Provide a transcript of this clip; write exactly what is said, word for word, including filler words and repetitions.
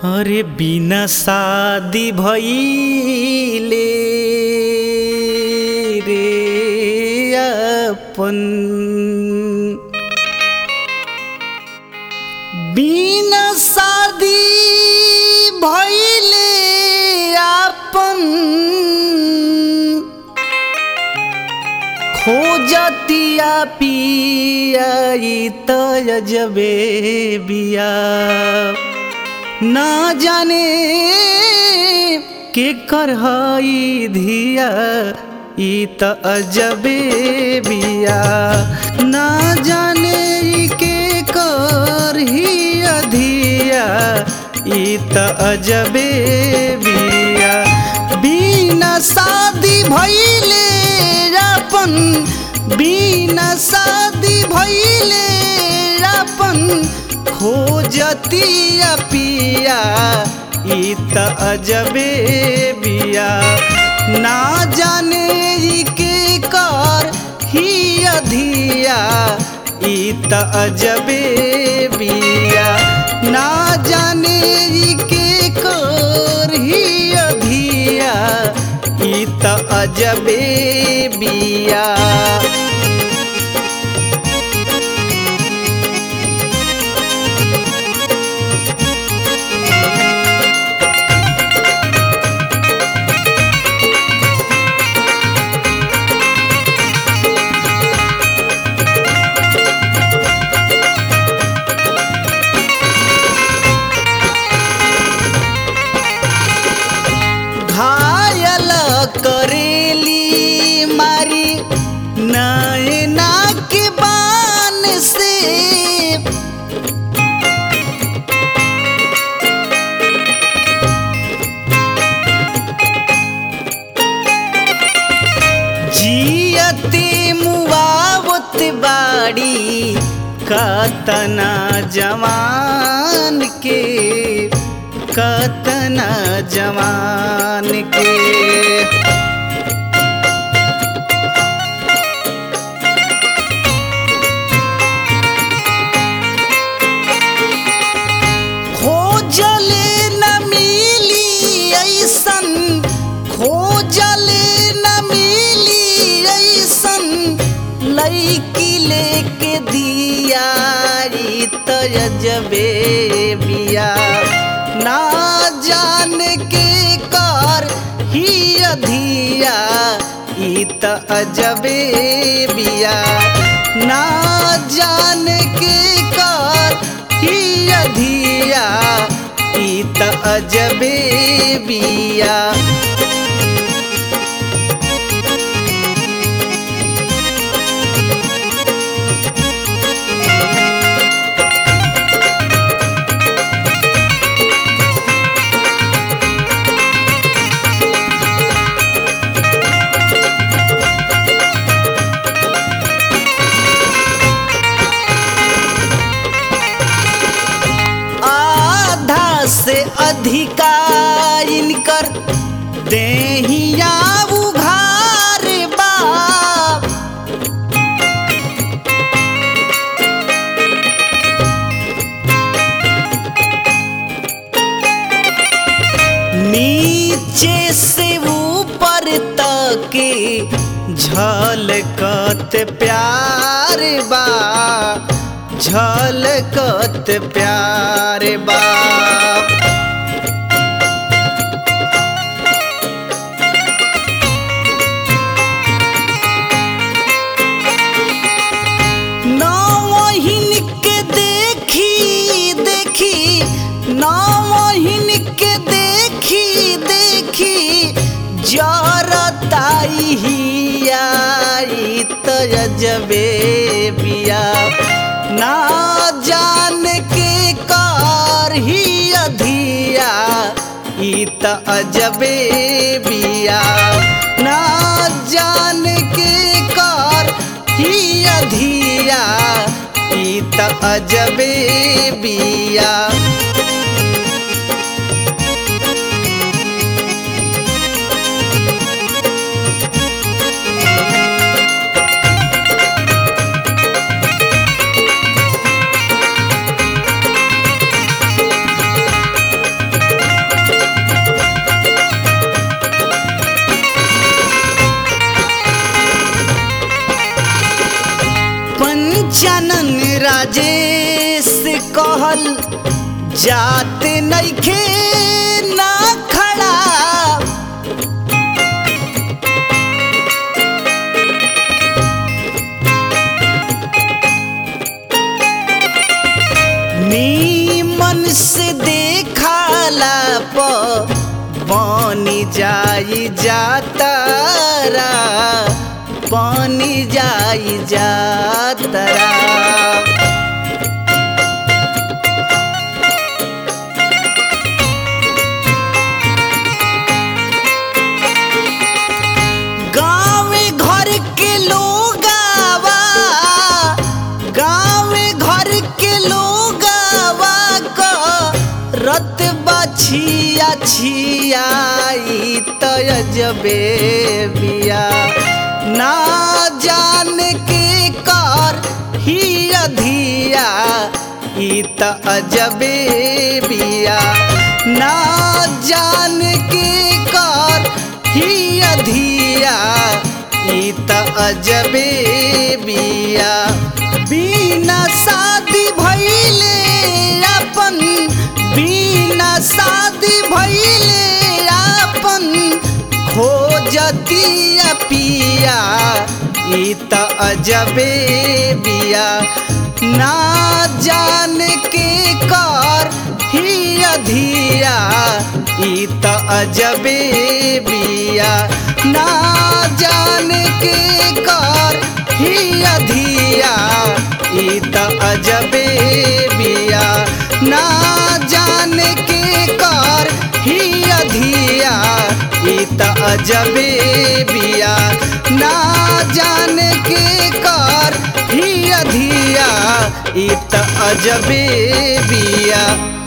अरे बिना शादी भइले रे अपन बिना शादी भइले अपन खोजतिया पिया त अजबे बिया ना जाने के करहई धिया ई त अजबे बिया ना जाने के करही धिया ई त अजबे बिया बिना शादी भइले अपन बिना शादी भइले अपन खोजतिया पिया ई त अजबे बिया ना जाने के कर ही अधिया ई त अजबे बिया ना जाने के कर ही अधिया ई त अजबे बिया घायल करेली मारी नैना के बान से जियते मुआवत बाड़ी कतना जवान के कतना जवान के खोजले न मिली ऐसन खोजले न मिली ऐसन लईकी लेके दिया त अजबे बिया ना जान के कर ही अधिया ई त अजबे बिया ना जान के कर ही अधिया ई त अजबे बिया से अधिका इनकर देहिया उघार बाप नीचे से ऊपर तक झलकत प्यार बा झलकत प्यार बाप नौहिन के देखी देखी नौहिन के देखी देखी जरताई हिया त अजबे बिया ना जान के कर ही अधिया ई त अजबे बिया ना जान के कर ही अधिया ई त अजबे बिया जनन राजेश कहल जात नइखे ना खड़ा नीमन से देखला प बनी जाई जातरा बनी जाई जातरा गाँव घर के लोगावा गाँव घर के लोगावा क रतबा छिया छियाई तयजबे बिया ना जान के कर ही अधिया ई त अजबे बिया ना जान के कर ही अधिया ई त अजबे बिया बिना शादी भइले अपन बिना शादी भइले अपन खोजतिया पिया ई त अजबे बिया ना जान के कर ही अधिया ई त अजबे बिया ना जान के कर ही अधिया ई त अजबे बिया ना जान के कर ही अधिया ई त अजबे बिया ना जान के कर ही अधिया ई त अजबे बिया।